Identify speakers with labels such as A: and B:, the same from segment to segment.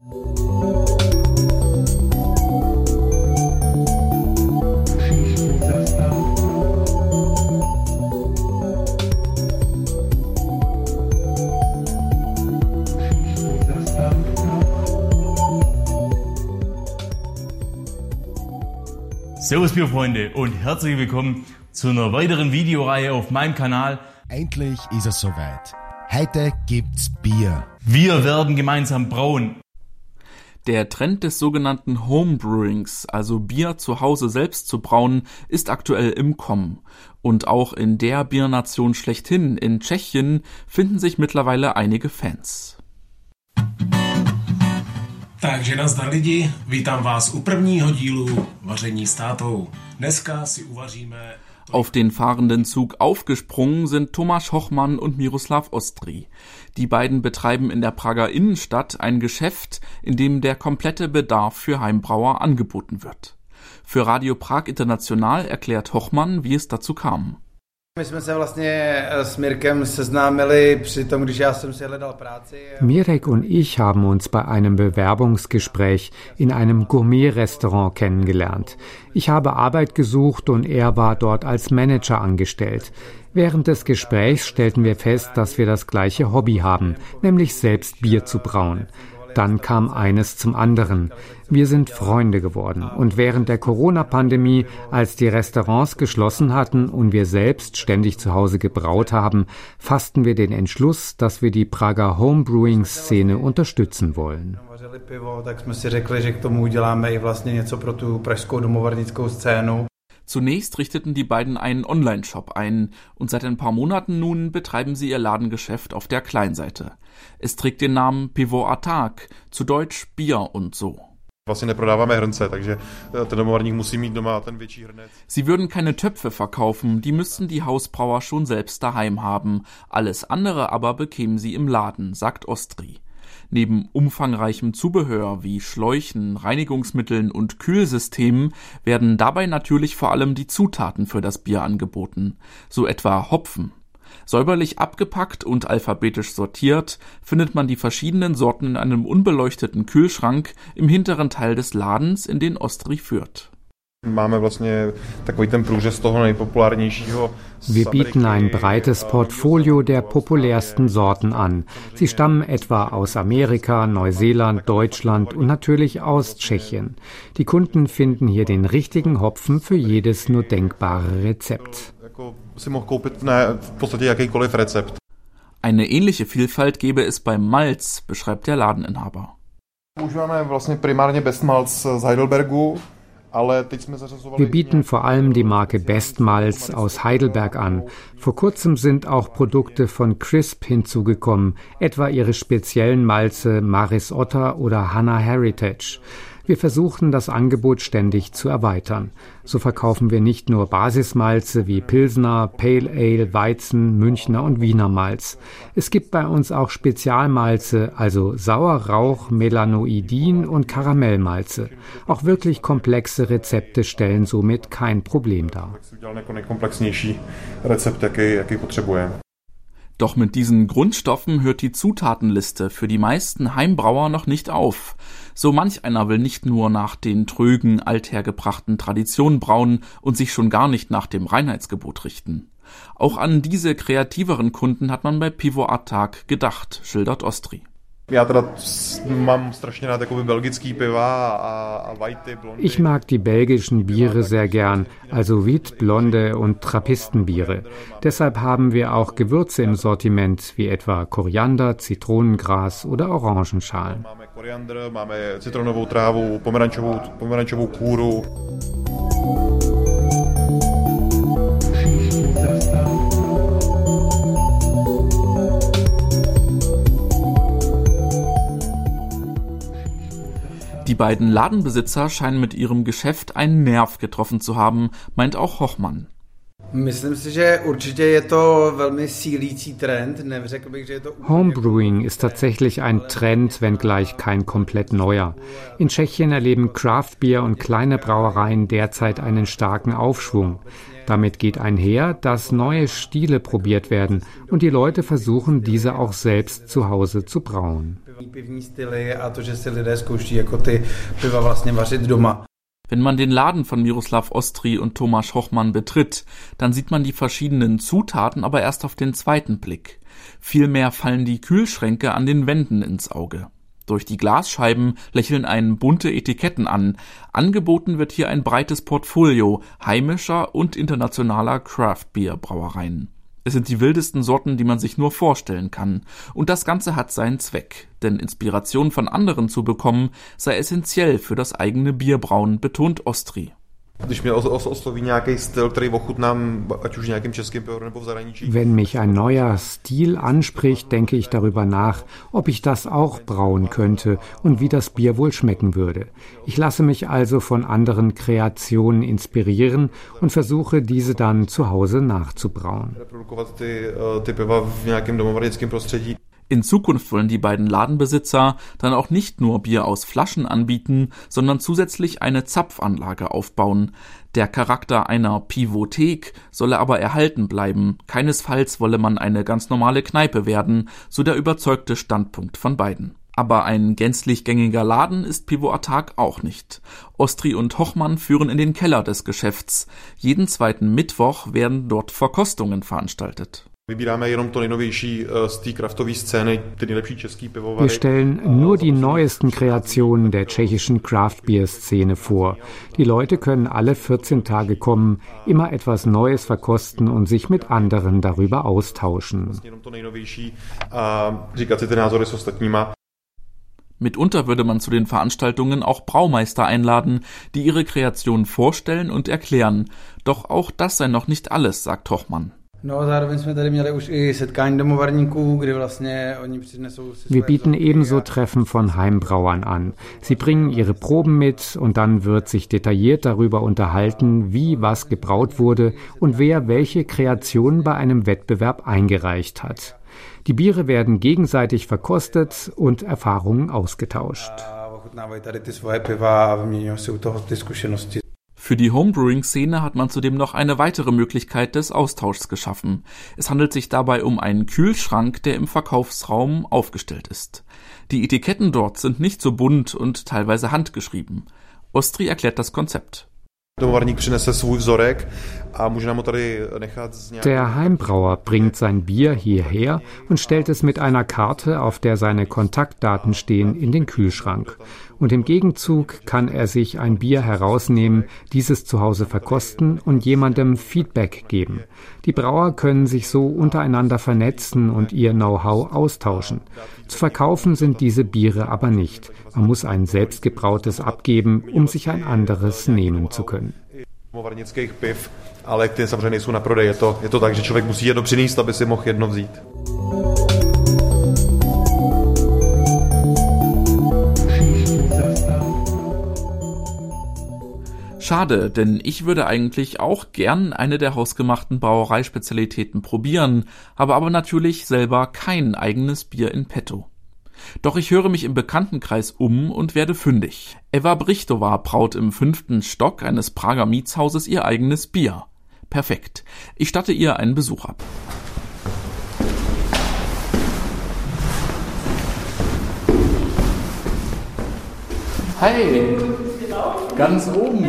A: Servus Bierfreunde und herzlich willkommen zu einer weiteren Videoreihe auf meinem Kanal.
B: Endlich ist es soweit. Heute gibt's Bier.
A: Wir werden gemeinsam brauen.
C: Der Trend des sogenannten Homebrewings, also Bier zu Hause selbst zu brauen, ist aktuell im Kommen. Und auch in der Biernation schlechthin, in Tschechien, finden sich mittlerweile einige Fans.
D: Takže nazdar lidi, vítám vás u prvního dílu Vaření s tátou. Dneska si uvaříme...
C: Auf den fahrenden Zug aufgesprungen sind Tomáš Hochman und Miroslav Ostry. Die beiden betreiben in der Prager Innenstadt ein Geschäft, in dem der komplette Bedarf für Heimbrauer angeboten wird. Für Radio Prag International erklärt Hochman, wie es dazu kam.
E: Mirek und ich haben uns bei einem Bewerbungsgespräch in einem Gourmet-Restaurant kennengelernt. Ich habe Arbeit gesucht und er war dort als Manager angestellt. Während des Gesprächs stellten wir fest, dass wir das gleiche Hobby haben, nämlich selbst Bier zu brauen. Dann kam eines zum anderen. Wir sind Freunde geworden. Und während der Corona-Pandemie, als die Restaurants geschlossen hatten und wir selbst ständig zu Hause gebraut haben, fassten wir den Entschluss, dass wir die Prager Homebrewing-Szene unterstützen wollen.
C: Zunächst richteten die beiden einen Online-Shop ein und seit ein paar Monaten nun betreiben sie ihr Ladengeschäft auf der Kleinseite. Es trägt den Namen Pivo a tak, zu Deutsch Bier und so. Sie würden keine Töpfe verkaufen, die müssten die Hausbrauer schon selbst daheim haben. Alles andere aber bekämen sie im Laden, sagt Ostry. Neben umfangreichem Zubehör wie Schläuchen, Reinigungsmitteln und Kühlsystemen werden dabei natürlich vor allem die Zutaten für das Bier angeboten, so etwa Hopfen. Säuberlich abgepackt und alphabetisch sortiert findet man die verschiedenen Sorten in einem unbeleuchteten Kühlschrank im hinteren Teil des Ladens, in den Ostry führt.
E: Wir bieten ein breites Portfolio der populärsten Sorten an. Sie stammen etwa aus Amerika, Neuseeland, Deutschland und natürlich aus Tschechien. Die Kunden finden hier den richtigen Hopfen für jedes nur denkbare Rezept.
C: Eine ähnliche Vielfalt gäbe es beim Malz, beschreibt der Ladeninhaber.
E: Wir bieten vor allem die Marke Bestmalz aus Heidelberg an. Vor kurzem sind auch Produkte von Crisp hinzugekommen, etwa ihre speziellen Malze Maris Otter oder Hanna Heritage. Wir versuchen, das Angebot ständig zu erweitern. So verkaufen wir nicht nur Basismalze wie Pilsner, Pale Ale, Weizen, Münchner und Wiener Malz. Es gibt bei uns auch Spezialmalze, also Sauerrauch, Melanoidin und Karamellmalze. Auch wirklich komplexe Rezepte stellen somit kein Problem dar.
C: Doch mit diesen Grundstoffen hört die Zutatenliste für die meisten Heimbrauer noch nicht auf. So manch einer will nicht nur nach den trögen, althergebrachten Traditionen brauen und sich schon gar nicht nach dem Reinheitsgebot richten. Auch an diese kreativeren Kunden hat man bei Pivo a tak gedacht, schildert Ostry.
E: Ich mag die belgischen Biere sehr gern, also Wit, Blonde und Trappistenbiere. Deshalb haben wir auch Gewürze im Sortiment, wie etwa Koriander, Zitronengras oder Orangenschalen.
C: Die beiden Ladenbesitzer scheinen mit ihrem Geschäft einen Nerv getroffen zu haben, meint auch Hochman.
E: Homebrewing ist tatsächlich ein Trend, wenngleich kein komplett neuer. In Tschechien erleben Craftbier und kleine Brauereien derzeit einen starken Aufschwung. Damit geht einher, dass neue Stile probiert werden und die Leute versuchen, diese auch selbst zu Hause zu brauen.
C: Wenn man den Laden von Miroslav Ostry und Tomáš Hochman betritt, dann sieht man die verschiedenen Zutaten aber erst auf den zweiten Blick. Vielmehr fallen die Kühlschränke an den Wänden ins Auge. Durch die Glasscheiben lächeln einen bunte Etiketten an. Angeboten wird hier ein breites Portfolio heimischer und internationaler Craft-Bier-Brauereien. Es sind die wildesten Sorten, die man sich nur vorstellen kann. Und das Ganze hat seinen Zweck. Denn Inspiration von anderen zu bekommen, sei essentiell für das eigene Bierbrauen, betont Ostry.
E: Wenn mich ein neuer Stil anspricht, denke ich darüber nach, ob ich das auch brauen könnte und wie das Bier wohl schmecken würde. Ich lasse mich also von anderen Kreationen inspirieren und versuche, diese dann zu Hause nachzubrauen.
C: In Zukunft wollen die beiden Ladenbesitzer dann auch nicht nur Bier aus Flaschen anbieten, sondern zusätzlich eine Zapfanlage aufbauen. Der Charakter einer Pivothek solle aber erhalten bleiben. Keinesfalls wolle man eine ganz normale Kneipe werden, so der überzeugte Standpunkt von beiden. Aber ein gänzlich gängiger Laden ist Pivo Attack auch nicht. Ostry und Hochman führen in den Keller des Geschäfts. Jeden zweiten Mittwoch werden dort Verkostungen veranstaltet.
E: Wir stellen nur die neuesten Kreationen der tschechischen Craft-Bier-Szene vor. Die Leute können alle 14 Tage kommen, immer etwas Neues verkosten und sich mit anderen darüber austauschen.
C: Mitunter würde man zu den Veranstaltungen auch Braumeister einladen, die ihre Kreationen vorstellen und erklären. Doch auch das sei noch nicht alles, sagt Hochman.
E: Wir bieten ebenso Treffen von Heimbrauern an. Sie bringen ihre Proben mit und dann wird sich detailliert darüber unterhalten, wie was gebraut wurde und wer welche Kreationen bei einem Wettbewerb eingereicht hat. Die Biere werden gegenseitig verkostet und Erfahrungen ausgetauscht.
C: Für die Homebrewing-Szene hat man zudem noch eine weitere Möglichkeit des Austauschs geschaffen. Es handelt sich dabei um einen Kühlschrank, der im Verkaufsraum aufgestellt ist. Die Etiketten dort sind nicht so bunt und teilweise handgeschrieben. Ostry erklärt das Konzept.
E: Der Heimbrauer bringt sein Bier hierher und stellt es mit einer Karte, auf der seine Kontaktdaten stehen, in den Kühlschrank. Und im Gegenzug kann er sich ein Bier herausnehmen, dieses zu Hause verkosten und jemandem Feedback geben. Die Brauer können sich so untereinander vernetzen und ihr Know-how austauschen. Zu verkaufen sind diese Biere aber nicht. Man muss ein selbstgebrautes abgeben, um sich ein anderes nehmen zu können.
F: Ale ty samozřejmě nejsou na prodej. Je to tak, že člověk musí jedno přinést, aby si mohl jedno vzít.
C: Schade, denn ich würde eigentlich auch gern eine der hausgemachten Brauereispezialitäten probieren, habe aber natürlich selber kein eigenes Bier in petto. Doch ich höre mich im Bekanntenkreis um und werde fündig. Eva Brichtova braut im 5. Stock eines Prager Mietshauses ihr eigenes Bier. Perfekt. Ich statte ihr einen Besuch ab. Hi! Ganz oben!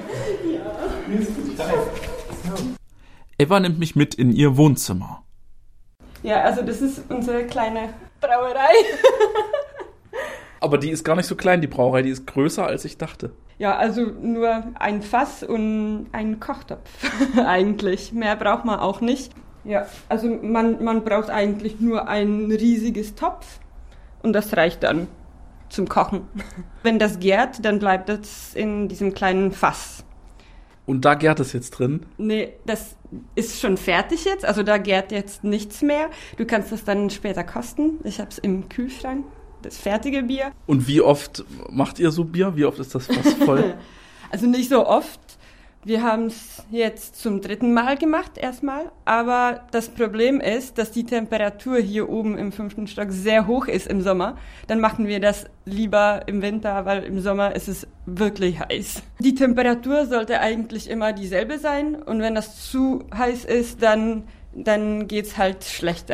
C: Eva nimmt mich mit in ihr Wohnzimmer.
G: Ja, also das ist unsere kleine Brauerei.
C: Aber die ist gar nicht so klein, die Brauerei, die ist größer, als ich dachte.
G: Ja, also nur ein Fass und ein Kochtopf eigentlich. Mehr braucht man auch nicht. Ja, also man braucht eigentlich nur ein riesiges Topf und das reicht dann zum Kochen. Wenn das gärt, dann bleibt das in diesem kleinen Fass.
C: Und da gärt es jetzt drin?
G: Nee, das ist schon fertig jetzt, also da gärt jetzt nichts mehr. Du kannst das dann später kosten. Ich habe es im Kühlschrank, das fertige Bier.
C: Und wie oft macht ihr so Bier? Wie oft ist das Fass voll?
G: Also nicht so oft. Wir haben es jetzt zum 3. Mal gemacht erstmal, aber das Problem ist, dass die Temperatur hier oben im 5. Stock sehr hoch ist im Sommer. Dann machen wir das lieber im Winter, weil im Sommer ist es wirklich heiß. Die Temperatur sollte eigentlich immer dieselbe sein und wenn das zu heiß ist, dann geht's halt schlechter.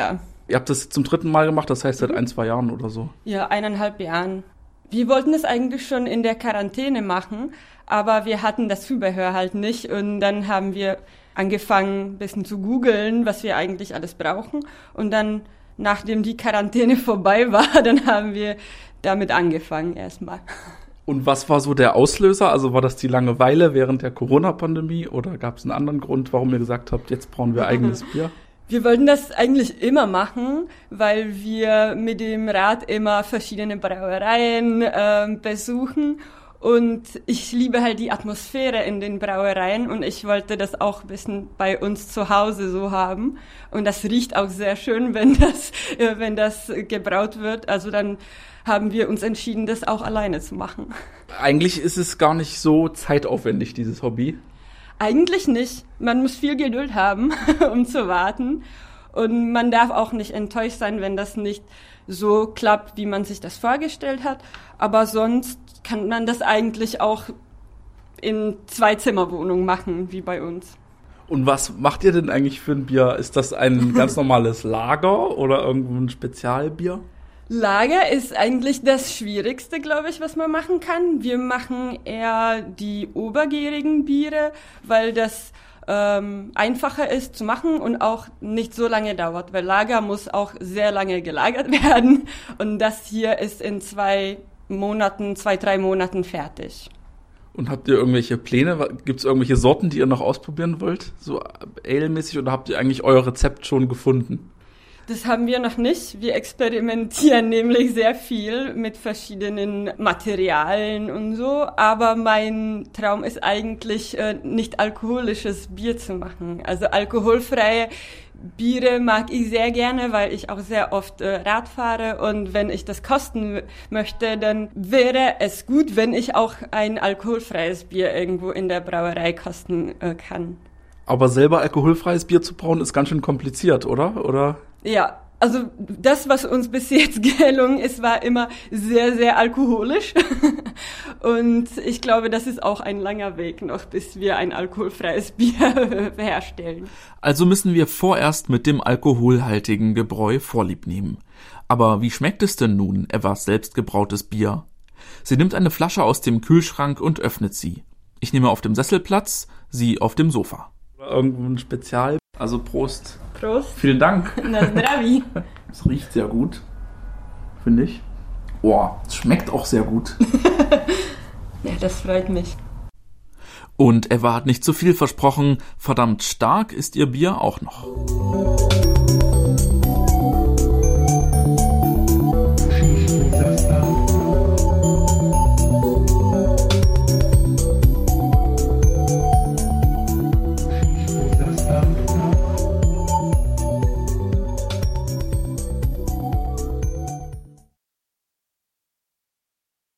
C: Ihr habt das zum 3. Mal gemacht, das heißt seit 1-2 Jahren oder so?
G: Ja, 1,5 Jahren. Wir wollten es eigentlich schon in der Quarantäne machen, aber wir hatten das Zubehör halt nicht und dann haben wir angefangen, ein bisschen zu googeln, was wir eigentlich alles brauchen und dann, nachdem die Quarantäne vorbei war, dann haben wir damit angefangen erstmal.
C: Und was war so der Auslöser? Also war das die Langeweile während der Corona-Pandemie oder gab es einen anderen Grund, warum ihr gesagt habt, jetzt brauchen wir eigenes Bier?
G: Wir wollten das eigentlich immer machen, weil wir mit dem Rad immer verschiedene Brauereien besuchen und ich liebe halt die Atmosphäre in den Brauereien und ich wollte das auch ein bisschen bei uns zu Hause so haben und das riecht auch sehr schön, wenn das gebraut wird. Also dann haben wir uns entschieden, das auch alleine zu machen.
C: Eigentlich ist es gar nicht so zeitaufwendig, dieses Hobby.
G: Eigentlich nicht. Man muss viel Geduld haben, um zu warten. Und man darf auch nicht enttäuscht sein, wenn das nicht so klappt, wie man sich das vorgestellt hat. Aber sonst kann man das eigentlich auch in 2-Zimmer-Wohnungen machen, wie bei uns.
C: Und was macht ihr denn eigentlich für ein Bier? Ist das ein ganz normales Lager oder irgendwo ein Spezialbier?
G: Lager ist eigentlich das Schwierigste, glaube ich, was man machen kann. Wir machen eher die obergärigen Biere, weil das einfacher ist zu machen und auch nicht so lange dauert, weil Lager muss auch sehr lange gelagert werden und das hier ist in 2-3 Monaten fertig.
C: Und habt ihr irgendwelche Pläne? Gibt es irgendwelche Sorten, die ihr noch ausprobieren wollt? So ale-mäßig oder habt ihr eigentlich euer Rezept schon gefunden?
G: Das haben wir noch nicht. Wir experimentieren nämlich sehr viel mit verschiedenen Materialien und so. Aber mein Traum ist eigentlich, nicht alkoholisches Bier zu machen. Also alkoholfreie Biere mag ich sehr gerne, weil ich auch sehr oft Rad fahre. Und wenn ich das kosten möchte, dann wäre es gut, wenn ich auch ein alkoholfreies Bier irgendwo in der Brauerei kosten kann.
C: Aber selber alkoholfreies Bier zu brauen ist ganz schön kompliziert, oder?
G: Ja, also das, was uns bis jetzt gelungen ist, war immer sehr, sehr alkoholisch. Und ich glaube, das ist auch ein langer Weg noch, bis wir ein alkoholfreies Bier herstellen.
C: Also müssen wir vorerst mit dem alkoholhaltigen Gebräu Vorlieb nehmen. Aber wie schmeckt es denn nun, Evas selbstgebrautes Bier? Sie nimmt eine Flasche aus dem Kühlschrank und öffnet sie. Ich nehme auf dem Sessel Platz, sie auf dem Sofa. Irgendwo ein Spezial. Also Prost.
G: Prost.
C: Vielen Dank.
G: Na zdraví.
C: Es riecht sehr gut, finde ich. Es schmeckt auch sehr gut.
G: Ja, das freut mich.
C: Und Eva hat nicht zu viel versprochen. Verdammt stark ist ihr Bier auch noch.